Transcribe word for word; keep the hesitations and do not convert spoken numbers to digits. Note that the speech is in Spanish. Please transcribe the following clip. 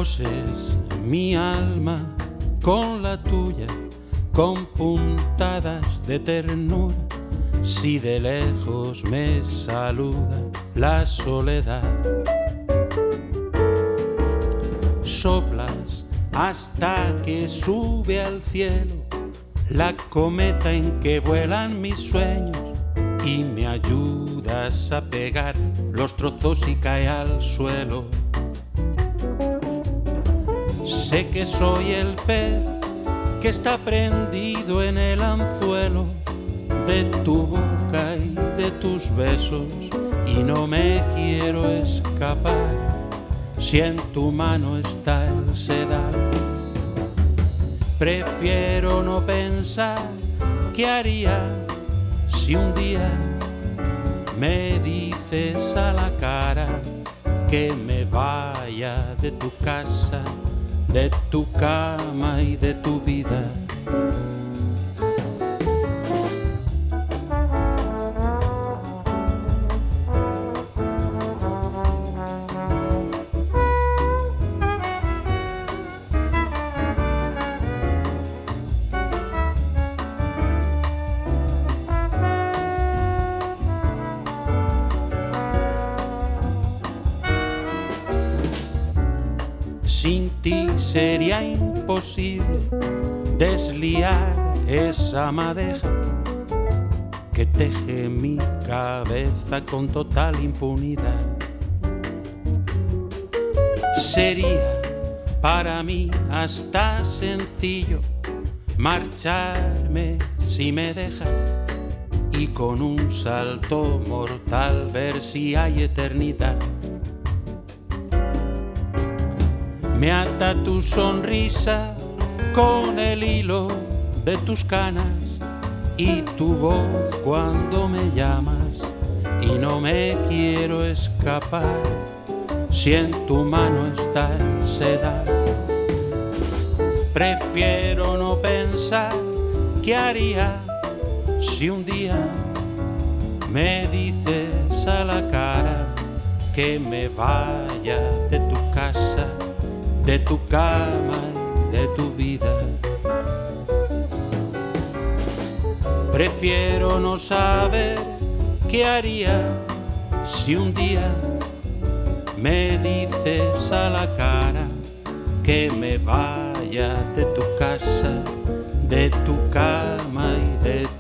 Coses mi alma con la tuya, con puntadas de ternura, si de lejos me saluda la soledad. Soplas hasta que sube al cielo la cometa en que vuelan mis sueños y me ayudas a pegar los trozos y cae al suelo. Sé que soy el pez que está prendido en el anzuelo de tu boca y de tus besos y no me quiero escapar si en tu mano está el sedal. Prefiero no pensar qué haría si un día me dices a la cara que me vaya de tu casa, de tu cama y de tu vida. Sin ti sería imposible desliar esa madeja que teje mi cabeza con total impunidad. Sería para mí hasta sencillo marcharme si me dejas y con un salto mortal ver si hay eternidad. Me ata tu sonrisa con el hilo de tus canas y tu voz cuando me llamas y no me quiero escapar si en tu mano está el sedal. Prefiero no pensar qué haría si un día me dices a la cara que me vaya de tu casa, de tu cama y de tu vida. Prefiero no saber qué haría si un día me dices a la cara que me vaya de tu casa, de tu cama y de